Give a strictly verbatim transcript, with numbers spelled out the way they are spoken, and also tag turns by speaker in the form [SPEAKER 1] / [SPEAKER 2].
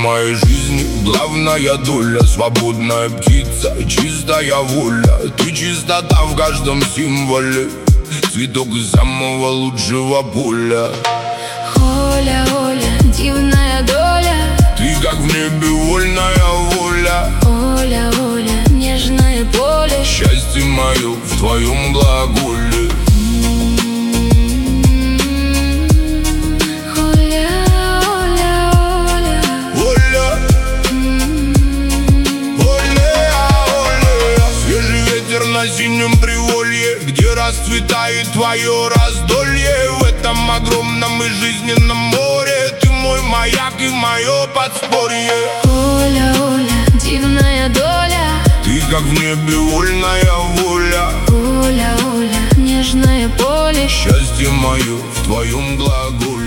[SPEAKER 1] моей жизни главная доля. Свободная птица, чистая воля. Ты чистота в каждом символе, цветок из самого лучшего поля.
[SPEAKER 2] Оля, Оля, дивная доля.
[SPEAKER 1] Ты как в небе вольная воля.
[SPEAKER 2] Оля, Оля, нежное поле.
[SPEAKER 1] Счастье мое в твоем глаголе.
[SPEAKER 2] Оля, Оля, Оля.
[SPEAKER 1] Оля, Оля, Оля. Свежий ветер на синем приволье, где расцветает твое раздолье. В этом огромном и жизненном море ты мой маяк и мое подспорье.
[SPEAKER 2] Оля, Оля, дивная доля.
[SPEAKER 1] Ты как в небе вольная воля.
[SPEAKER 2] Оля, Оля, нежное поле.
[SPEAKER 1] Счастье мое в твоем глаголе.